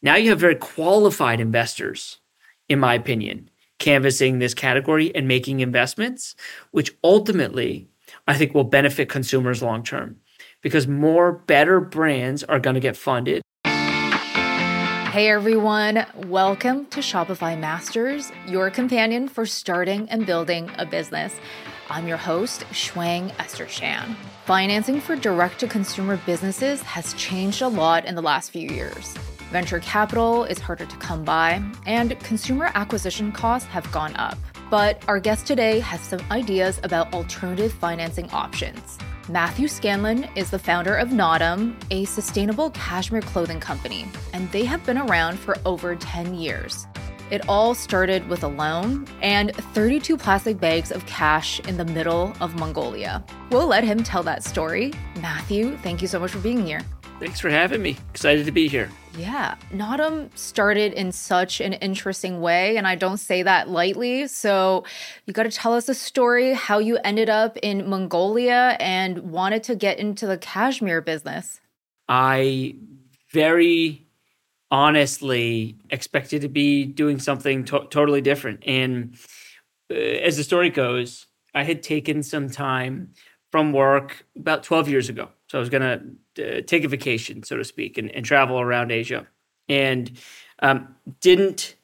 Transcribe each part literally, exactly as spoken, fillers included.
Now you have very qualified investors, in my opinion, canvassing this category and making investments, which ultimately I think will benefit consumers long term because more better brands are going to get funded. Hey everyone, welcome to Shopify Masters, your companion for starting and building a business. I'm your host, Shuang Esther Shan. Financing for direct-to-consumer businesses has changed a lot in the last few years. Venture capital is harder to come by, and consumer acquisition costs have gone up. But our guest today has some ideas about alternative financing options. Matthew Scanlon is the founder of Nautum, a sustainable cashmere clothing company, and they have been around for over ten years. It all started with a loan and thirty-two plastic bags of cash in the middle of Mongolia. We'll let him tell that story. Matthew, thank you so much for being here. Thanks for having me. Excited to be here. Yeah, Nautum started in such an interesting way, and I don't say that lightly. So you got to tell us a story, how you ended up in Mongolia and wanted to get into the cashmere business. I very honestly expected to be doing something to- totally different. And uh, as the story goes, I had taken some time from work about twelve years ago. So I was going to uh, take a vacation, so to speak, and, and travel around Asia. And um, didn't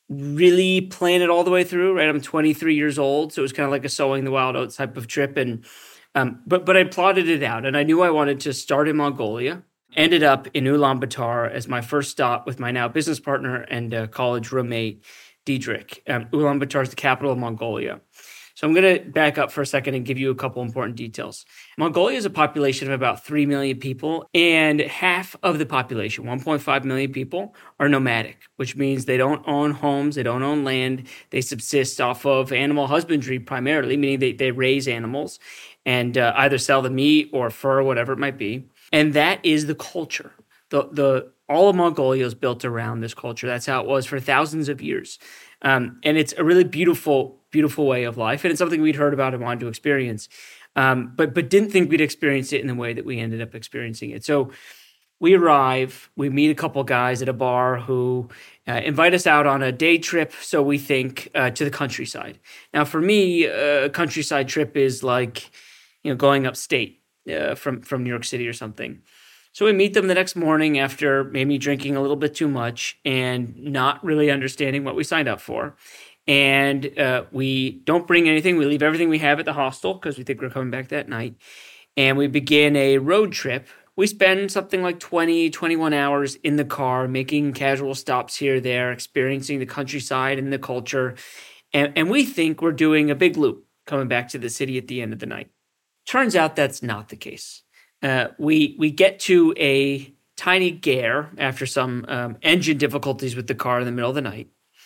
really plan it all the way through, right? I'm twenty-three years old, so it was kind of like a sowing the wild oats type of trip. And um, but but I plotted it out, and I knew I wanted to start in Mongolia. Ended up in Ulaanbaatar as my first stop with my now business partner and uh, college roommate, Diedrich. Um, Ulaanbaatar is the capital of Mongolia. So I'm going to back up for a second and give you a couple important details. Mongolia is a population of about three million people, and half of the population, one point five million people, are nomadic, which means they don't own homes, they don't own land, they subsist off of animal husbandry primarily, meaning they, they raise animals and uh, either sell the meat or fur, whatever it might be. And that is the culture. The, the, all of Mongolia is built around this culture. That's how it was for thousands of years. Um, and it's a really beautiful, beautiful way of life. And it's something we'd heard about and wanted to experience, um, but but didn't think we'd experience it in the way that we ended up experiencing it. So we arrive, we meet a couple guys at a bar who uh, invite us out on a day trip, so we think, uh, to the countryside. Now, for me, a countryside trip is like, you know, going upstate uh, from, from New York City or something. So we meet them the next morning after maybe drinking a little bit too much and not really understanding what we signed up for. And uh, we don't bring anything. We leave everything we have at the hostel because we think we're coming back that night. And we begin a road trip. We spend something like twenty, twenty-one hours in the car, making casual stops here or there, experiencing the countryside and the culture. And, and we think we're doing a big loop coming back to the city at the end of the night. Turns out that's not the case. Uh, we we get to a tiny ger after some um, engine difficulties with the car in the middle of the night.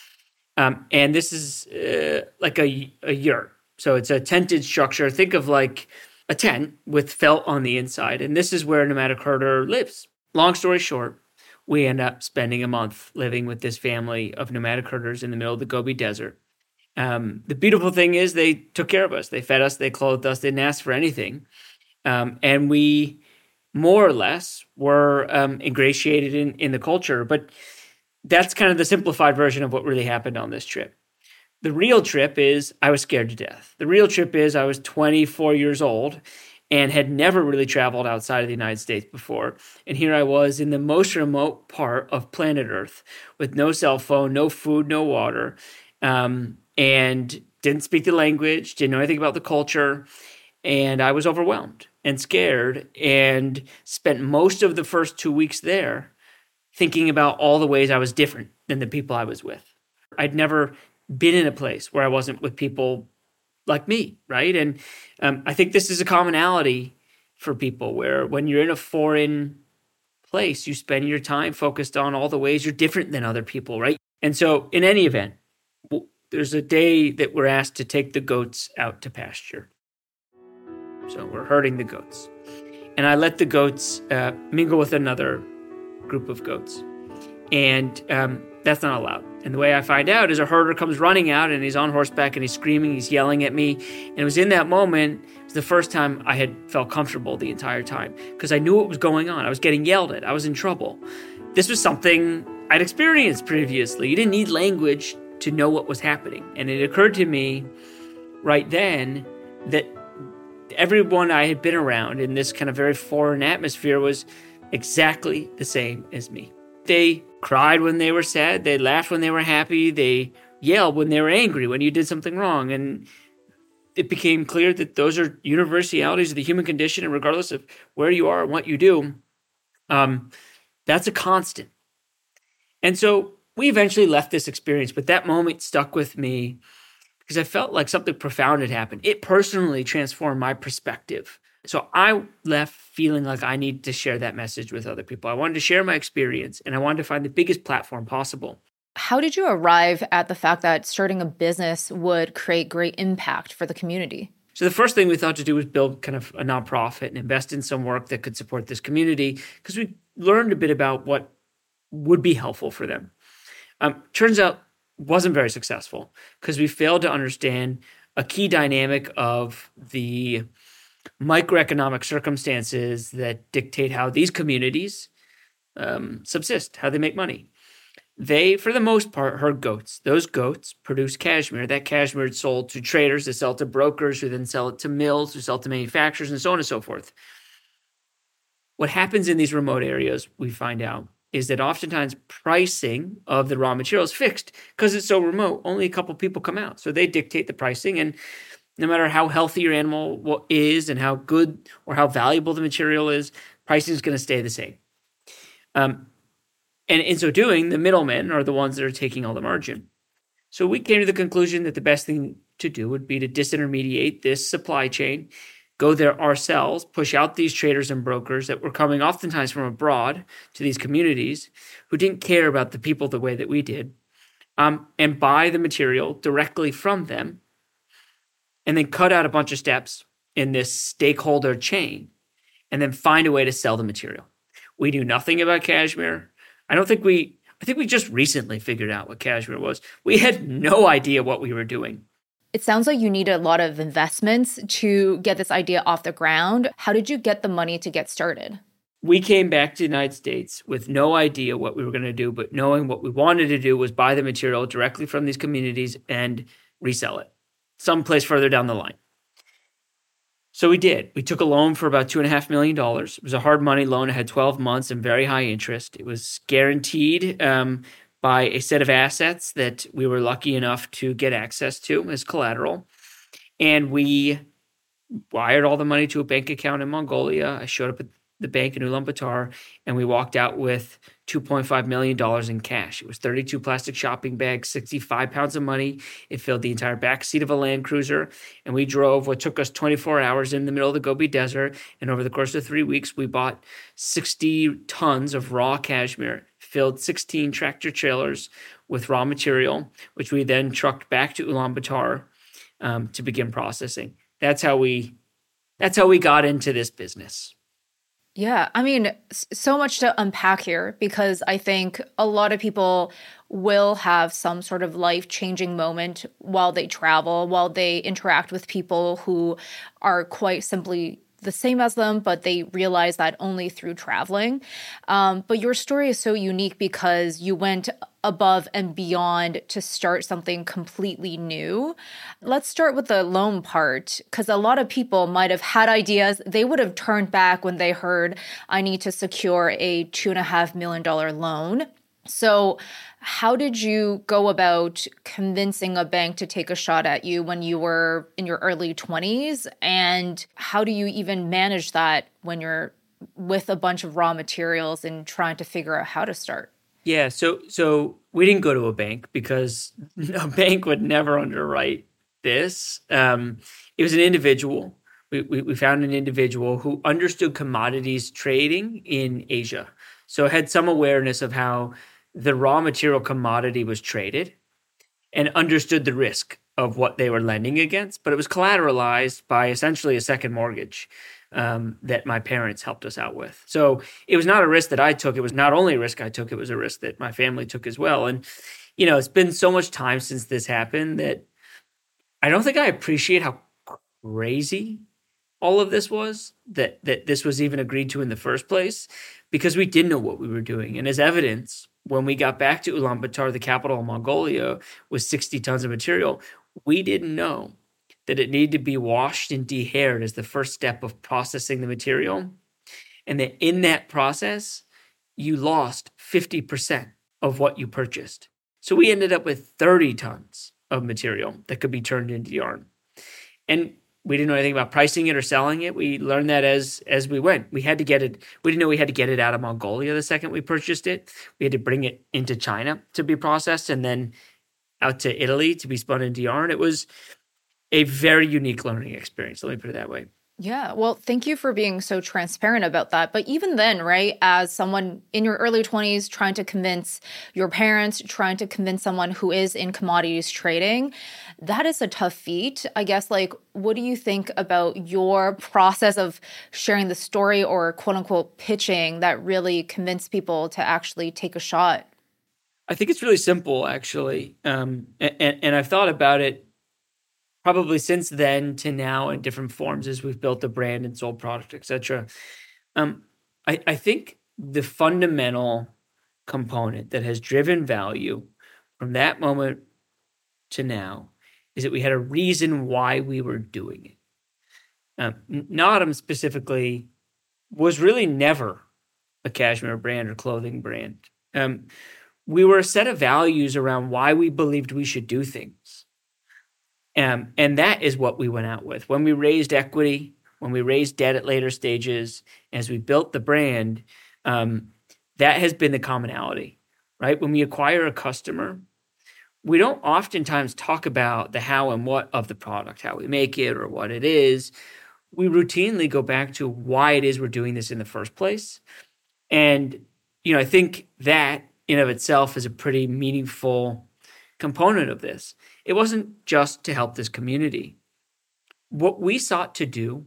Um, and this is uh, like a, a yurt. So it's a tented structure. Think of like a tent with felt on the inside. And this is where a nomadic herder lives. Long story short, we end up spending a month living with this family of nomadic herders in the middle of the Gobi Desert. Um, the beautiful thing is they took care of us. They fed us, they clothed us, they didn't ask for anything. Um, and we more or less were um, ingratiated in, in the culture. But that's kind of the simplified version of what really happened on this trip. The real trip is I was scared to death. The real trip is I was twenty-four years old and had never really traveled outside of the United States before. And here I was in the most remote part of planet Earth with no cell phone, no food, no water, um, and didn't speak the language, didn't know anything about the culture. And I was overwhelmed and scared and spent most of the first two weeks there thinking about all the ways I was different than the people I was with. I'd never been in a place where I wasn't with people like me, right? And um, I think this is a commonality for people where when you're in a foreign place, you spend your time focused on all the ways you're different than other people, right? And so in any event, there's a day that we're asked to take the goats out to pasture. So we're herding the goats. And I let the goats uh, mingle with another group of goats. And um, that's not allowed. And the way I find out is a herder comes running out and he's on horseback and he's screaming, he's yelling at me. And it was in that moment, it was the first time I had felt comfortable the entire time because I knew what was going on. I was getting yelled at. I was in trouble. This was something I'd experienced previously. You didn't need language to know what was happening. And it occurred to me right then that everyone I had been around in this kind of very foreign atmosphere was exactly the same as me. They cried when they were sad. They laughed when they were happy. They yelled when they were angry, when you did something wrong. And it became clear that those are universalities of the human condition. And regardless of where you are and what you do, um, that's a constant. And so we eventually left this experience, but that moment stuck with me because I felt like something profound had happened. It personally transformed my perspective. So I left feeling like I needed to share that message with other people. I wanted to share my experience, and I wanted to find the biggest platform possible. How did you arrive at the fact that starting a business would create great impact for the community? So the first thing we thought to do was build kind of a nonprofit and invest in some work that could support this community because we learned a bit about what would be helpful for them. Um, turns out wasn't very successful because we failed to understand a key dynamic of the microeconomic circumstances that dictate how these communities um, subsist, how they make money. They, for the most part, herd goats. Those goats produce cashmere. That cashmere is sold to traders that sell to brokers who then sell it to mills, who sell to manufacturers, and so on and so forth. What happens in these remote areas, we find out, is that oftentimes pricing of the raw material is fixed because it's so remote. Only a couple people come out. So they dictate the pricing. And no matter how healthy your animal is and how good or how valuable the material is, pricing is going to stay the same. Um, and in so doing, the middlemen are the ones that are taking all the margin. So we came to the conclusion that the best thing to do would be to disintermediate this supply chain, go there ourselves, push out these traders and brokers that were coming oftentimes from abroad to these communities who didn't care about the people the way that we did, um, and buy the material directly from them, and then cut out a bunch of steps in this stakeholder chain, and then find a way to sell the material. We knew nothing about cashmere. I don't think we, I think we just recently figured out what cashmere was. We had no idea what we were doing. It sounds like you needed a lot of investments to get this idea off the ground. How did you get the money to get started? We came back to the United States with no idea what we were going to do, but knowing what we wanted to do was buy the material directly from these communities and resell it someplace further down the line. So we did. We took a loan for about two and a half million dollars. It was a hard money loan. It had twelve months and very high interest. It was guaranteed um, by a set of assets that we were lucky enough to get access to as collateral. And we wired all the money to a bank account in Mongolia. I showed up at the bank in Ulaanbaatar, and we walked out with two point five million dollars in cash. It was thirty-two plastic shopping bags, sixty-five pounds of money. It filled the entire back seat of a Land Cruiser, and we drove what took us twenty-four hours in the middle of the Gobi Desert, and over the course of three weeks, we bought sixty tons of raw cashmere, filled sixteen tractor trailers with raw material, which we then trucked back to Ulaanbaatar um, to begin processing. That's how we, that's how we got into this business. Yeah, I mean, so much to unpack here because I think a lot of people will have some sort of life-changing moment while they travel, while they interact with people who are quite simply the same as them, but they realize that only through traveling. Um, but your story is so unique because you went above and beyond to start something completely new. Let's start with the loan part, because a lot of people might have had ideas. They would have turned back when they heard, I need to secure a two and a half million dollar loan. So how did you go about convincing a bank to take a shot at you when you were in your early twenties? And how do you even manage that when you're with a bunch of raw materials and trying to figure out how to start? Yeah, so so we didn't go to a bank because a bank would never underwrite this. Um, it was an individual. We, we, we found an individual who understood commodities trading in Asia. So had some awareness of how the raw material commodity was traded and understood the risk of what they were lending against, but it was collateralized by essentially a second mortgage um, that my parents helped us out with. So it was not a risk that I took. It was not only a risk I took, it was a risk that my family took as well. And, you know, it's been so much time since this happened that I don't think I appreciate how crazy all of this was, that that this was even agreed to in the first place, because we didn't know what we were doing. And as evidence, when we got back to Ulaanbaatar, the capital of Mongolia, with sixty tons of material, we didn't know that it needed to be washed and dehaired as the first step of processing the material. And that in that process, you lost fifty percent of what you purchased. So we ended up with thirty tons of material that could be turned into yarn. And we didn't know anything about pricing it or selling it. We learned that as as we went. We had to get it. We didn't know we had to get it out of Mongolia the second we purchased it. We had to bring it into China to be processed and then out to Italy to be spun into yarn. It was a very unique learning experience. Let me put it that way. Yeah. Well, thank you for being so transparent about that. But even then, right, as someone in your early twenties trying to convince your parents, trying to convince someone who is in commodities trading, that is a tough feat. I guess, like, what do you think about your process of sharing the story or quote unquote pitching that really convinced people to actually take a shot? I think it's really simple, actually. Um, and, and I've thought about it probably since then to now in different forms as we've built the brand and sold product, et cetera. Um, I, I think the fundamental component that has driven value from that moment to now is that we had a reason why we were doing it. Um, Naadam specifically was really never a cashmere brand or clothing brand. Um, we were a set of values around why we believed we should do things. Um, and that is what we went out with. When we raised equity, when we raised debt at later stages, as we built the brand, um, that has been the commonality, right? When we acquire a customer, we don't oftentimes talk about the how and what of the product, how we make it or what it is. We routinely go back to why it is we're doing this in the first place. And, you know, I think that in of itself is a pretty meaningful component of this. It wasn't just to help this community. What we sought to do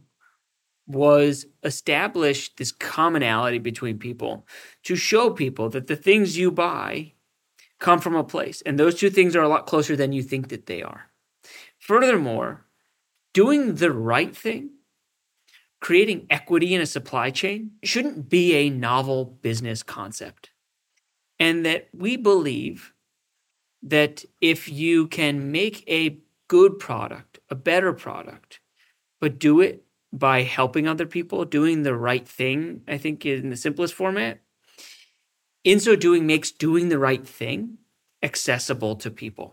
was establish this commonality between people to show people that the things you buy come from a place. And those two things are a lot closer than you think that they are. Furthermore, doing the right thing, creating equity in a supply chain, shouldn't be a novel business concept. And that we believe that if you can make a good product, a better product, but do it by helping other people, doing the right thing, I think in the simplest format, in so doing makes doing the right thing accessible to people,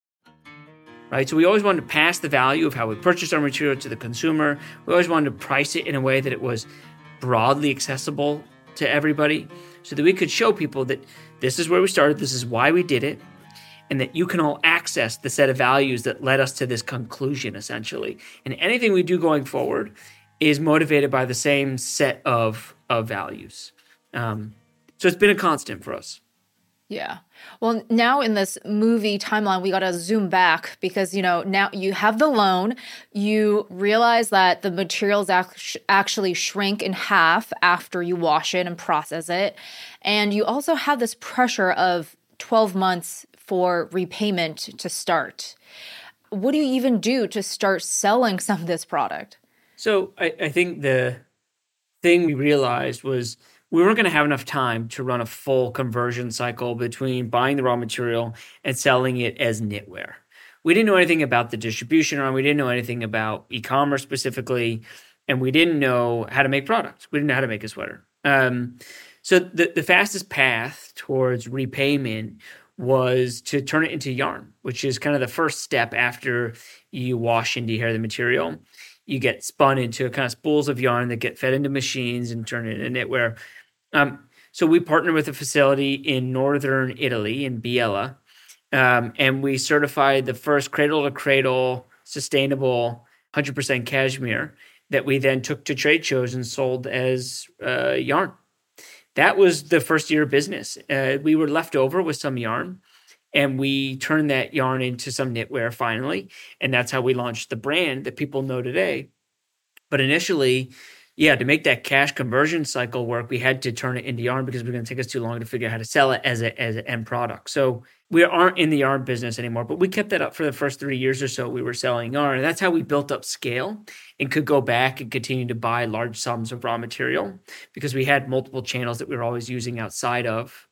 right? So we always wanted to pass the value of how we purchase our material to the consumer. We always wanted to price it in a way that it was broadly accessible to everybody so that we could show people that this is where we started, this is why we did it, and that you can all access the set of values that led us to this conclusion, essentially. And anything we do going forward is motivated by the same set of, of values. Um, so it's been a constant for us. Yeah. Well, now in this movie timeline, we got to zoom back because, you know, now you have the loan, you realize that the materials act- actually shrink in half after you wash it and process it. And you also have this pressure of twelve months for repayment to start. What do you even do to start selling some of this product? So I, I think the thing we realized was we weren't going to have enough time to run a full conversion cycle between buying the raw material and selling it as knitwear. We didn't know anything about the distribution arm. We didn't know anything about e-commerce specifically, and we didn't know how to make products. We didn't know how to make a sweater. Um, so the, the fastest path towards repayment was to turn it into yarn, which is kind of the first step after you wash and dehair the material. You get spun into kind of spools of yarn that get fed into machines and turn it into knitwear. Um, so we partnered with a facility in northern Italy, in Biella, um, and we certified the first cradle-to-cradle, sustainable, one hundred percent cashmere that we then took to trade shows and sold as uh, yarn. That was the first year of business. Uh, we were left over with some yarn, and we turned that yarn into some knitwear finally, and that's how we launched the brand that people know today. But initially, yeah, to make that cash conversion cycle work, we had to turn it into yarn because it was going to take us too long to figure out how to sell it as a as an end product. So we aren't in the yarn business anymore, but we kept that up for the first three years or so. We were selling yarn, and that's how we built up scale and could go back and continue to buy large sums of raw material because we had multiple channels that we were always using outside of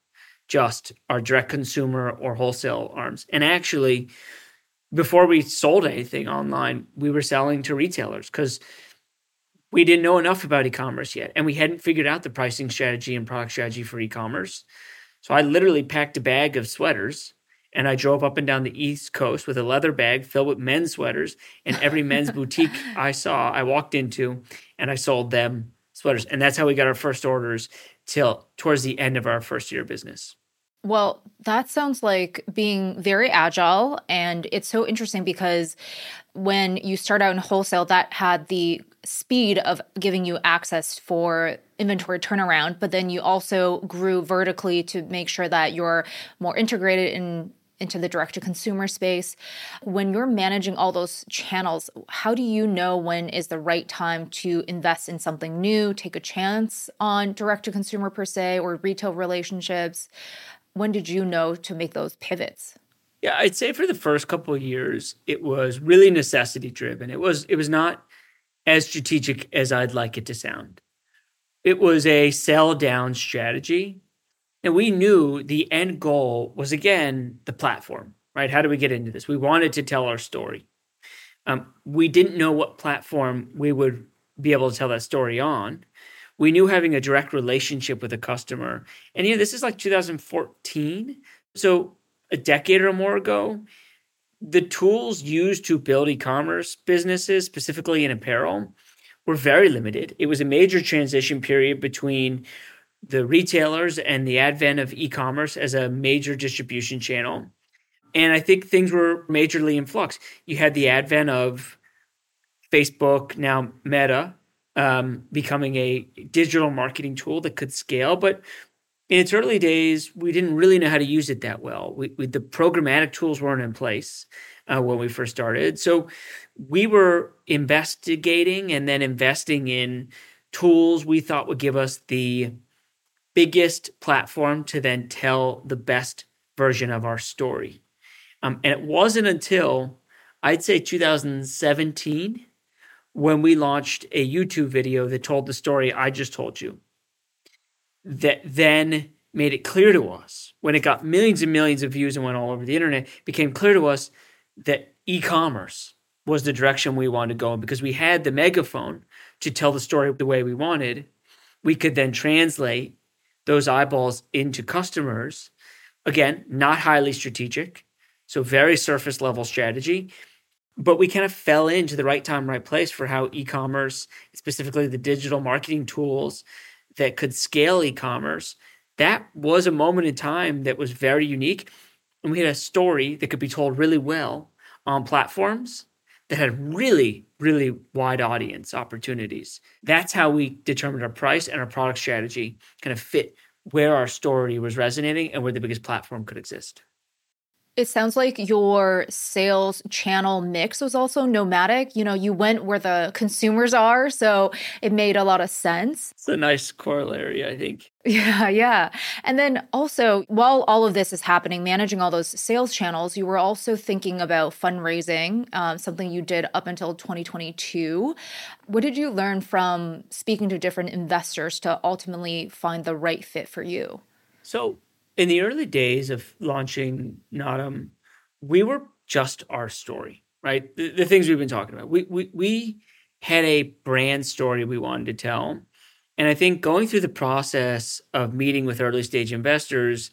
just our direct consumer or wholesale arms. And actually, before we sold anything online, we were selling to retailers because we didn't know enough about e-commerce yet. And we hadn't figured out the pricing strategy and product strategy for e-commerce. So I literally packed a bag of sweaters and I drove up and down the East Coast with a leather bag filled with men's sweaters. And every men's boutique I saw, I walked into and I sold them sweaters. And that's how we got our first orders till towards the end of our first year of business. Well, that sounds like being very agile. And it's so interesting because when you start out in wholesale, that had the speed of giving you access for inventory turnaround, but then you also grew vertically to make sure that you're more integrated in into the direct-to-consumer space. When you're managing all those channels, how do you know when is the right time to invest in something new, take a chance on direct-to-consumer per se, or retail relationships? When did you know to make those pivots? Yeah, I'd say for the first couple of years, it was really necessity-driven. It was it was not as strategic as I'd like it to sound. It was a sell-down strategy. And we knew the end goal was, again, the platform, right? How do we get into this? We wanted to tell our story. Um, we didn't know what platform we would be able to tell that story on. We knew having a direct relationship with a customer. And, you know, this is like two thousand fourteen. So a decade or more ago, the tools used to build e-commerce businesses, specifically in apparel, were very limited. It was a major transition period between the retailers and the advent of e-commerce as a major distribution channel. And I think things were majorly in flux. You had the advent of Facebook, now Meta, um, becoming a digital marketing tool that could scale. But in its early days, we didn't really know how to use it that well. We, we, the programmatic tools weren't in place uh, when we first started. So we were investigating and then investing in tools we thought would give us the biggest platform to then tell the best version of our story. Um, and it wasn't until, I'd say, two thousand seventeen when we launched a YouTube video that told the story I just told you, that then made it clear to us, when it got millions and millions of views and went all over the internet, it became clear to us that e-commerce was the direction we wanted to go in. Because we had the megaphone to tell the story the way we wanted, we could then translate those eyeballs into customers. Again, not highly strategic, so very surface level strategy, but we kind of fell into the right time, right place for how e-commerce, specifically the digital marketing tools that could scale e-commerce. That was a moment in time that was very unique. And we had a story that could be told really well on platforms that had really, really wide audience opportunities. That's how we determined our price and our product strategy kind of fit where our story was resonating and where the biggest platform could exist. It sounds like your sales channel mix was also nomadic. You know, you went where the consumers are, so it made a lot of sense. It's a nice corollary, I think. Yeah, yeah. And then also, while all of this is happening, managing all those sales channels, you were also thinking about fundraising, um, something you did up until twenty twenty-two. What did you learn from speaking to different investors to ultimately find the right fit for you? So, in the early days of launching Notum, we were just our story, right? The, the things we've been talking about. We, we we had a brand story we wanted to tell. And I think going through the process of meeting with early stage investors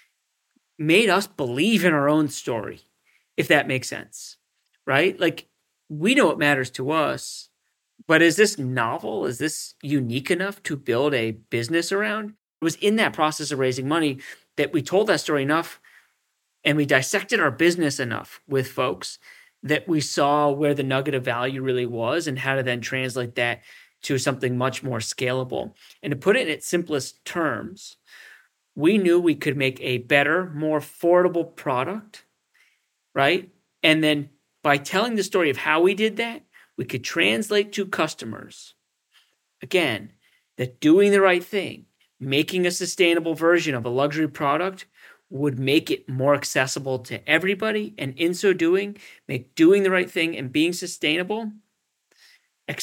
made us believe in our own story, if that makes sense, right? Like, we know what matters to us, but is this novel? Is this unique enough to build a business around? It was in that process of raising money that we told that story enough and we dissected our business enough with folks that we saw where the nugget of value really was and how to then translate that to something much more scalable. And to put it in its simplest terms, we knew we could make a better, more affordable product, right? And then by telling the story of how we did that, we could translate to customers, again, that doing the right thing, making a sustainable version of a luxury product would make it more accessible to everybody. And in so doing, make doing the right thing and being sustainable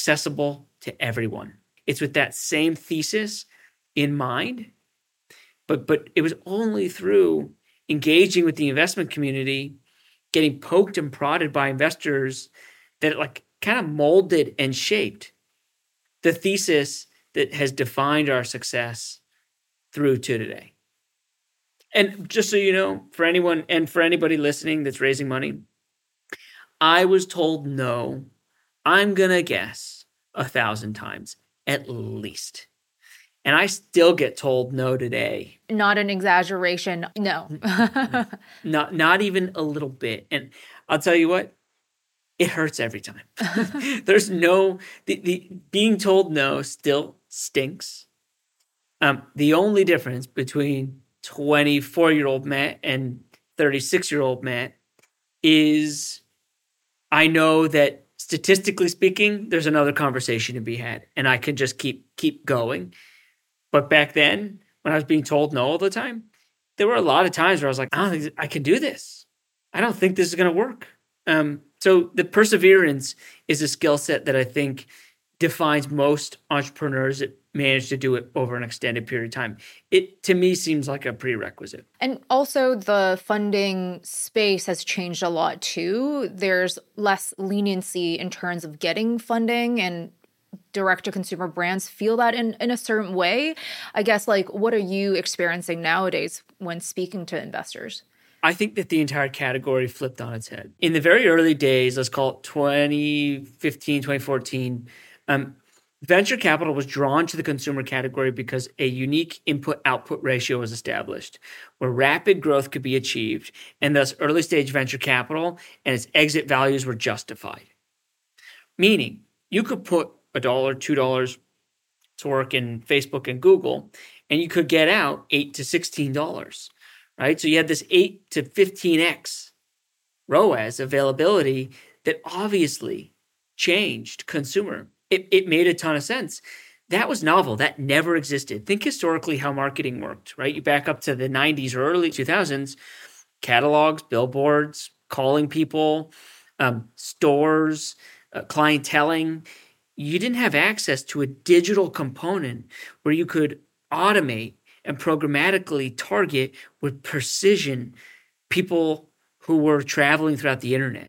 accessible to everyone. It's with that same thesis in mind, But but it was only through engaging with the investment community, getting poked and prodded by investors, that it like kind of molded and shaped the thesis that has defined our success through to today. And just so you know, for anyone and for anybody listening that's raising money, I was told no, I'm going to guess a thousand times at least. And I still get told no today. Not an exaggeration. No. not not even a little bit. And I'll tell you what, it hurts every time. There's no, the, the being told no still stinks. Um, the only difference between twenty-four-year-old Matt and thirty-six-year-old Matt is I know that statistically speaking, there's another conversation to be had, and I can just keep keep going. But back then, when I was being told no all the time, there were a lot of times where I was like, I don't think I can do this. I don't think this is going to work. Um, so the perseverance is a skill set that I think defines most entrepreneurs that manage to do it over an extended period of time. It, to me, seems like a prerequisite. And also the funding space has changed a lot too. There's less leniency in terms of getting funding, and direct-to-consumer brands feel that in, in a certain way. I guess, like, what are you experiencing nowadays when speaking to investors? I think that the entire category flipped on its head. In the very early days, let's call it twenty fifteen, twenty fourteen, um, venture capital was drawn to the consumer category because a unique input-output ratio was established where rapid growth could be achieved, and thus early-stage venture capital and its exit values were justified. Meaning, you could put a dollar, two dollars to work in Facebook and Google, and you could get out eight to sixteen dollars. Right? So you had this eight to fifteen x R O A S availability that obviously changed consumer. It, it made a ton of sense. That was novel. That never existed. Think historically how marketing worked, right? You back up to the nineties or early two thousands, catalogs, billboards, calling people, um, stores, uh, clienteling. You didn't have access to a digital component where you could automate and programmatically target with precision people who were traveling throughout the internet.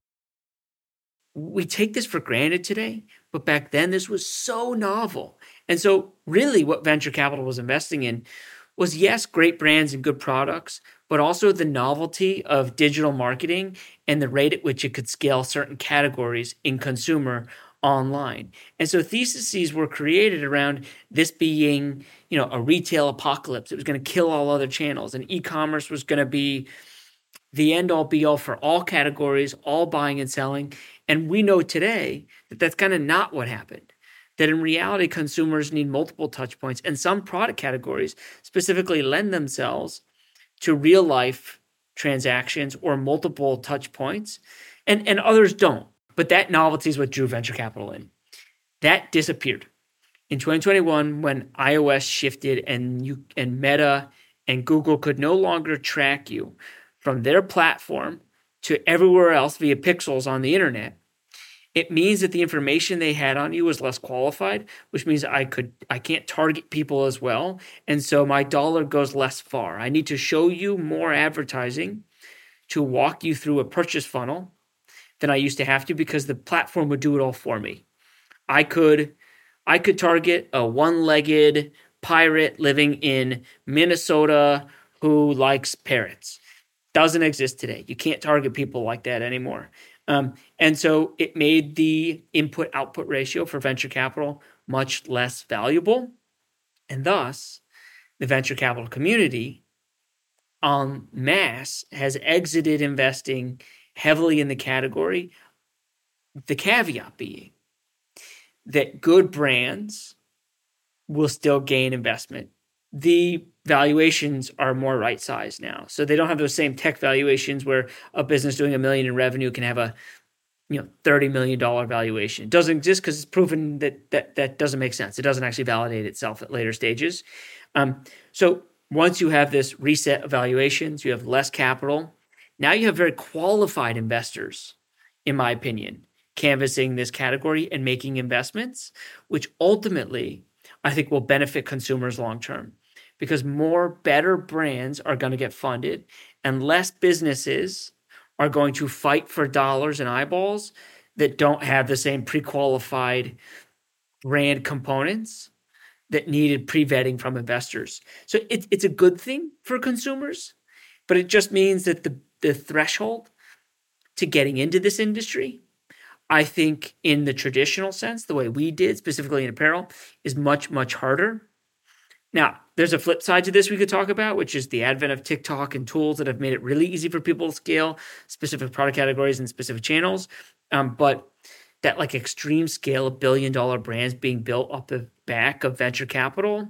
We take this for granted today, but back then this was so novel. And so really what venture capital was investing in was, yes, great brands and good products, but also the novelty of digital marketing and the rate at which it could scale certain categories in consumer online. And so theses were created around this being, you know, a retail apocalypse. It was going to kill all other channels, and e-commerce was going to be the end-all be-all for all categories, all buying and selling. And we know today that that's kind of not what happened. That in reality, consumers need multiple touch points, and some product categories specifically lend themselves to real-life transactions or multiple touch points, and, and others don't. But that novelty is what drew venture capital in. That disappeared. In twenty twenty-one, when iOS shifted and you and Meta and Google could no longer track you from their platform to everywhere else via pixels on the internet, it means that the information they had on you was less qualified, which means I could I can't target people as well. And so my dollar goes less far. I need to show you more advertising to walk you through a purchase funnel than I used to have to, because the platform would do it all for me. I could I could target a one-legged pirate living in Minnesota who likes parrots. Doesn't exist today. You can't target people like that anymore. Um, and so it made the input-output ratio for venture capital much less valuable. And thus, the venture capital community en masse has exited investing heavily in the category, the caveat being that good brands will still gain investment. The valuations are more right-sized now. So they don't have those same tech valuations where a business doing a million in revenue can have a you know thirty million dollars valuation. It doesn't exist because it's proven that, that that doesn't make sense. It doesn't actually validate itself at later stages. Um, so once you have this reset of valuations, you have less capital. Now you have very qualified investors, in my opinion, canvassing this category and making investments, which ultimately I think will benefit consumers long term. because more better brands are going to get funded and less businesses are going to fight for dollars and eyeballs that don't have the same pre-qualified brand components that needed pre-vetting from investors. So it, it's a good thing for consumers, but it just means that the, the threshold to getting into this industry, I think in the traditional sense, the way we did, specifically in apparel, is much, much harder. Now, there's a flip side to this we could talk about, which is the advent of TikTok and tools that have made it really easy for people to scale specific product categories and specific channels. Um, but that like extreme scale of billion dollar brands being built off the back of venture capital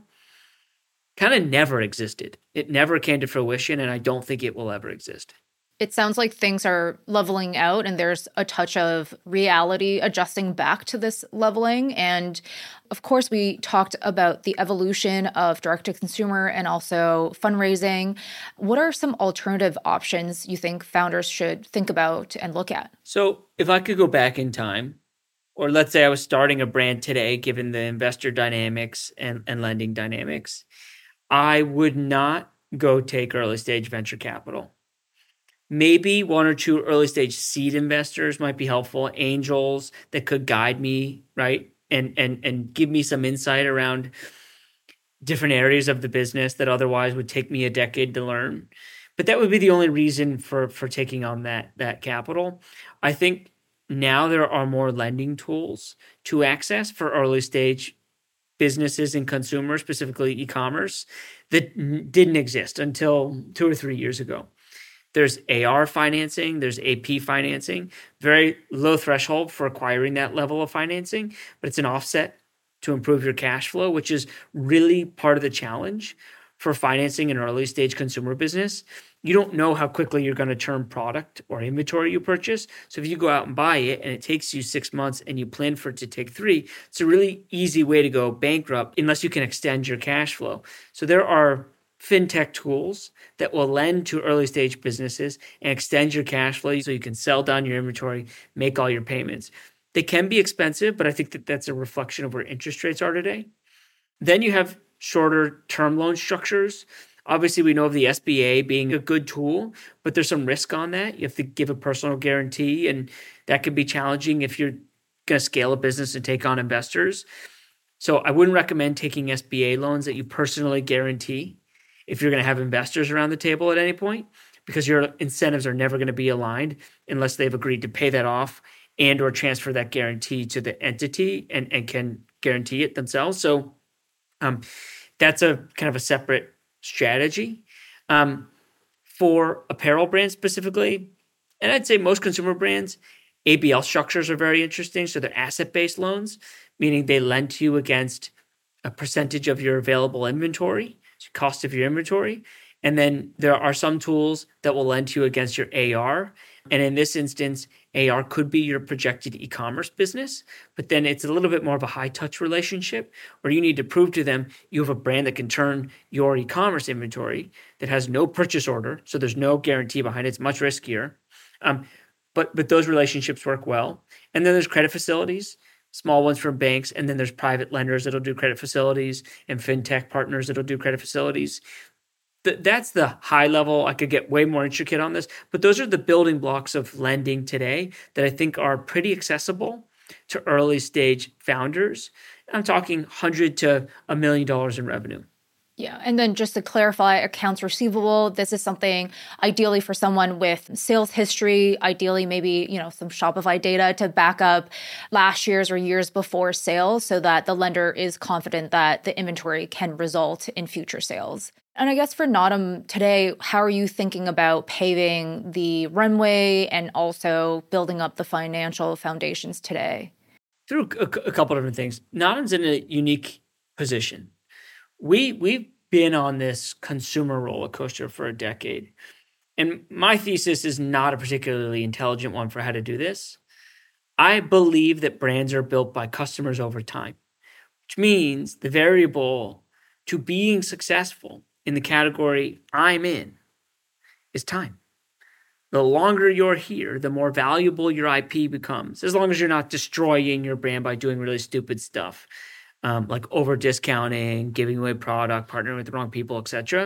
kind of never existed. It never came to fruition, and I don't think it will ever exist. It sounds like things are leveling out and there's a touch of reality adjusting back to this leveling. And of course, we talked about the evolution of direct-to-consumer and also fundraising. What are some alternative options you think founders should think about and look at? So if I could go back in time, or let's say I was starting a brand today, given the investor dynamics and, and lending dynamics, I would not go take early stage venture capital. Maybe one or two early stage seed investors might be helpful, angels that could guide me, right? And and and give me some insight around different areas of the business that otherwise would take me a decade to learn. But that would be the only reason for for taking on that that capital. I think now there are more lending tools to access for early stage businesses and consumers, specifically e-commerce, that n- didn't exist until two or three years ago. There's A R financing, there's A P financing, very low threshold for acquiring that level of financing, but it's an offset to improve your cash flow, which is really part of the challenge for financing an early stage consumer business. You don't know how quickly you're going to turn product or inventory you purchase. So if you go out and buy it and it takes you six months and you plan for it to take three, it's a really easy way to go bankrupt unless you can extend your cash flow. So there are fintech tools that will lend to early stage businesses and extend your cash flow so you can sell down your inventory, make all your payments. They can be expensive, but I think that that's a reflection of where interest rates are today. Then you have shorter term loan structures. Obviously, we know of the S B A being a good tool, but there's some risk on that. You have to give a personal guarantee, and that can be challenging if you're going to scale a business and take on investors. So I wouldn't recommend taking S B A loans that you personally guarantee if you're going to have investors around the table at any point, because your incentives are never going to be aligned unless they've agreed to pay that off and or transfer that guarantee to the entity and, and can guarantee it themselves. So um, that's a kind of a separate strategy. Um, for apparel brands specifically, and I'd say most consumer brands, A B L structures are very interesting. So they're asset-based loans, meaning they lend to you against a percentage of your available inventory, cost of your inventory. And then there are some tools that will lend to you against your A R. And in this instance, A R could be your projected e-commerce business, but then it's a little bit more of a high touch relationship where you need to prove to them you have a brand that can turn your e-commerce inventory that has no purchase order. So there's no guarantee behind it. It's much riskier. Um, but, but those relationships work well. And then there's credit facilities, small ones from banks, and then there's private lenders that'll do credit facilities and fintech partners that'll do credit facilities. Th- that's the high level. I could get way more intricate on this, but those are the building blocks of lending today that I think are pretty accessible to early stage founders. I'm talking hundred to a million dollars in revenue. Yeah. And then just to clarify, accounts receivable, this is something ideally for someone with sales history, ideally maybe, you know, some Shopify data to back up last year's or years before sales so that the lender is confident that the inventory can result in future sales. And I guess for Naadam today, how are you thinking about paving the runway and also building up the financial foundations today? Through a, a couple different things. Naadam's in a unique position. We, we've been on this consumer roller coaster for a decade. And my thesis is not a particularly intelligent one for how to do this. I believe that brands are built by customers over time, which means the variable to being successful in the category I'm in is time. The longer you're here, the more valuable your I P becomes, as long as you're not destroying your brand by doing really stupid stuff. um, like over discounting, giving away product, partnering with the wrong people, et cetera.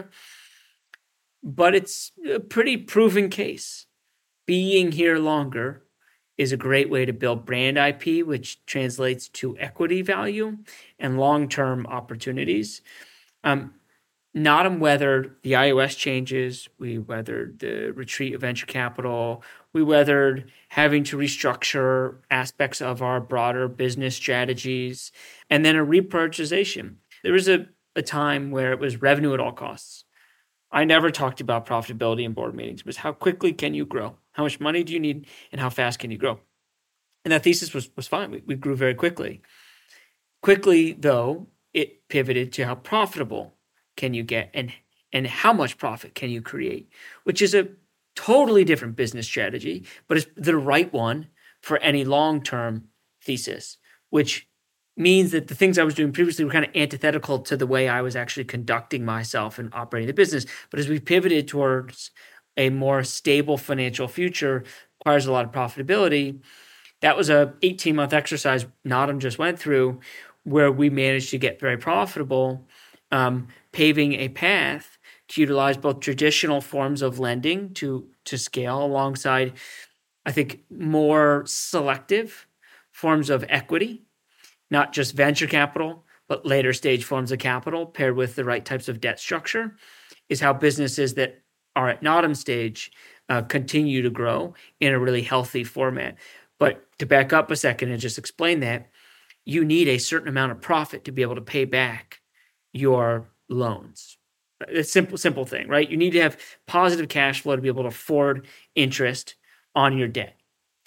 But it's a pretty proven case. Being here longer is a great way to build brand I P, which translates to equity value and long-term opportunities. Um, Notum weathered the iOS changes. We weathered the retreat of venture capital. We weathered having to restructure aspects of our broader business strategies, and then a reprioritization. There was a, a time where it was revenue at all costs. I never talked about profitability in board meetings. It was how quickly can you grow? How much money do you need? And how fast can you grow? And that thesis was, was fine. We, we grew very quickly. Quickly, though, it pivoted to how profitable can you get and, and how much profit can you create, which is a totally different business strategy, but it's the right one for any long-term thesis, which means that the things I was doing previously were kind of antithetical to the way I was actually conducting myself and operating the business. But as we pivoted towards a more stable financial future, requires a lot of profitability. That was a eighteen-month exercise Notum just went through where we managed to get very profitable, um, paving a path to utilize both traditional forms of lending to, to scale alongside, I think, more selective forms of equity, not just venture capital, but later stage forms of capital paired with the right types of debt structure, is how businesses that are at Notum stage uh, continue to grow in a really healthy format. But to back up a second and just explain that, you need a certain amount of profit to be able to pay back your loans. It's a simple, simple thing, right? You need to have positive cash flow to be able to afford interest on your debt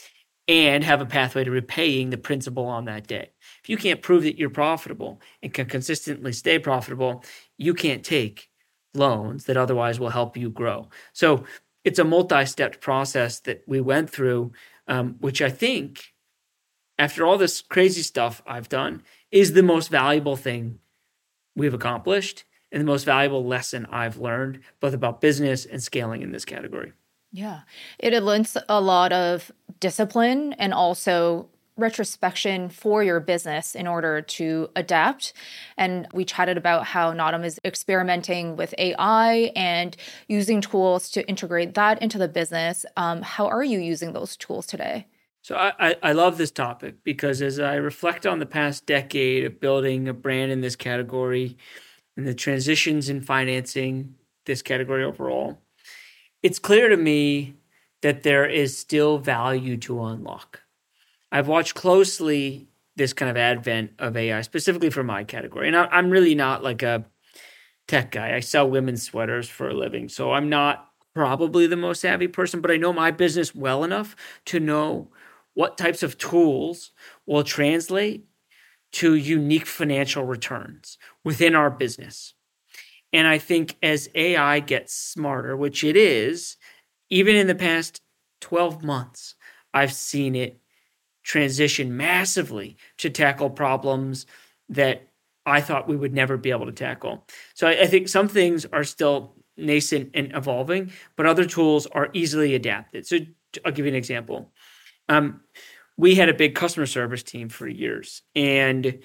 and have a pathway to repaying the principal on that debt. If you can't prove that you're profitable and can consistently stay profitable, you can't take loans that otherwise will help you grow. So it's a multi-step process that we went through, um, which I think, after all this crazy stuff I've done, is the most valuable thing we've accomplished and the most valuable lesson I've learned, both about business and scaling in this category. Yeah, it lends a lot of discipline and also retrospection for your business in order to adapt. And we chatted about how Notum is experimenting with A I and using tools to integrate that into the business. Um, how are you using those tools today? So I, I love this topic because as I reflect on the past decade of building a brand in this category and the transitions in financing this category overall, it's clear to me that there is still value to unlock. I've watched closely this kind of advent of A I, specifically for my category. And I'm really not like a tech guy. I sell women's sweaters for a living. So I'm not probably the most savvy person, but I know my business well enough to know what types of tools will translate to unique financial returns within our business. And I think as A I gets smarter, which it is, even in the past twelve months, I've seen it transition massively to tackle problems that I thought we would never be able to tackle. So I, I think some things are still nascent and evolving, but other tools are easily adapted. So I'll give you an example. Um, we had a big customer service team for years, and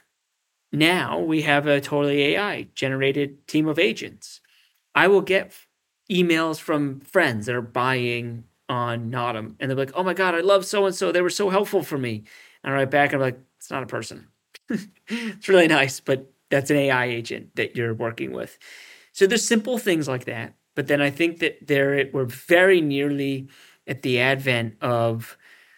now we have a totally A I-generated team of agents. I will get emails from friends that are buying on Notum, and they're like, oh my God, I love so-and-so. They were so helpful for me. And I write back, and I'm like, it's not a person. It's really nice, but that's an A I agent that you're working with. So there's simple things like that. But then I think that there we're very nearly at the advent of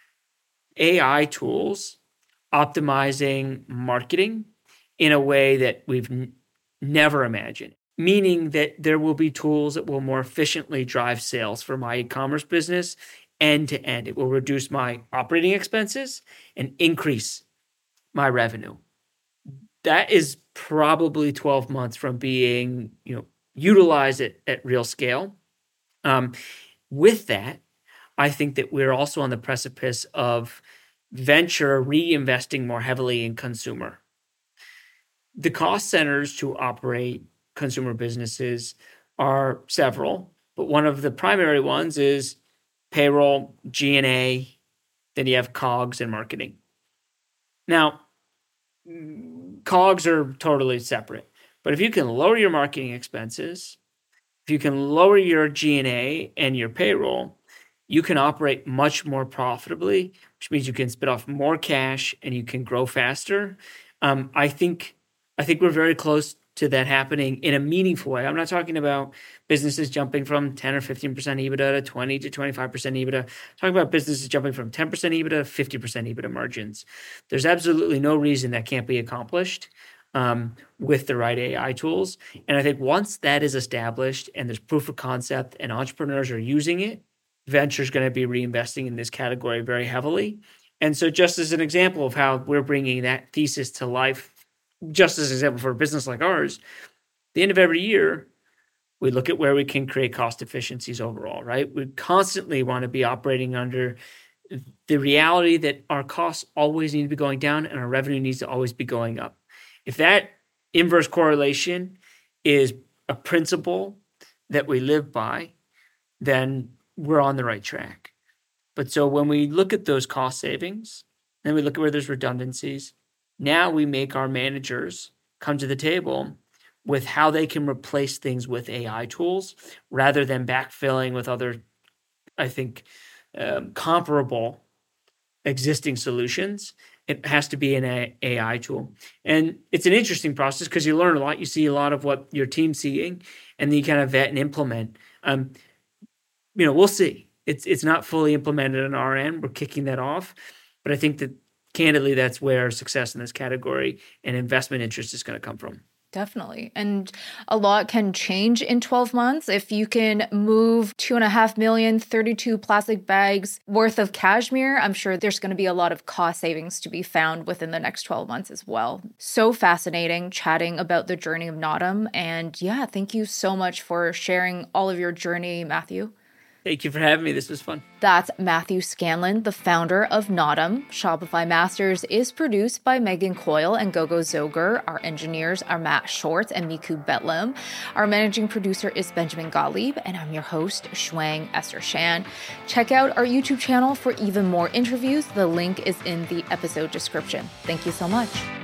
A I tools optimizing marketing in a way that we've n- never imagined, meaning that there will be tools that will more efficiently drive sales for my e-commerce business end to end. It will reduce my operating expenses and increase my revenue. That is probably twelve months from being, you know, utilized at, at real scale. Um, with that, I think that we're also on the precipice of venture reinvesting more heavily in consumer. The cost centers to operate consumer businesses are several, but one of the primary ones is payroll, G and A, then you have COGS and marketing. Now, cogs are totally separate. But if you can lower your marketing expenses, if you can lower your G and A and your payroll, you can operate much more profitably, which means you can spit off more cash and you can grow faster. Um, I think I think we're very close to that happening in a meaningful way. I'm not talking about businesses jumping from ten or fifteen percent EBITDA to twenty to twenty-five percent EBITDA. I'm talking about businesses jumping from ten percent EBITDA to fifty percent EBITDA margins. There's absolutely no reason that can't be accomplished um, with the right A I tools. And I think once that is established and there's proof of concept and entrepreneurs are using it, venture is going to be reinvesting in this category very heavily. And so just as an example of how we're bringing that thesis to life, just as an example for a business like ours, at the end of every year, we look at where we can create cost efficiencies overall, right? We constantly want to be operating under the reality that our costs always need to be going down and our revenue needs to always be going up. If that inverse correlation is a principle that we live by, then we're on the right track. But so when we look at those cost savings, then we look at where there's redundancies, now we make our managers come to the table with how they can replace things with A I tools rather than backfilling with other, I think, um, comparable existing solutions. It has to be an A I tool. And it's an interesting process because you learn a lot. You see a lot of what your team's seeing, and then you kind of vet and implement. Um, you know, we'll see. It's it's not fully implemented on our end. We're kicking that off. But I think that, candidly, that's where success in this category and investment interest is going to come from. Definitely. And a lot can change in twelve months. If you can move two and a half million, thirty-two plastic bags worth of cashmere, I'm sure there's going to be a lot of cost savings to be found within the next twelve months as well. So fascinating chatting about the journey of Notum. And yeah, thank you so much for sharing all of your journey, Matthew. Thank you for having me. This was fun. That's Matthew Scanlon, the founder of Notum. Shopify Masters is produced by Megan Coyle and Gogo Zoger. Our engineers are Matt Shorts and Miku Betlam. Our managing producer is Benjamin Gottlieb, and I'm your host, Shuang Esther Shan. Check out our YouTube channel for even more interviews. The link is in the episode description. Thank you so much.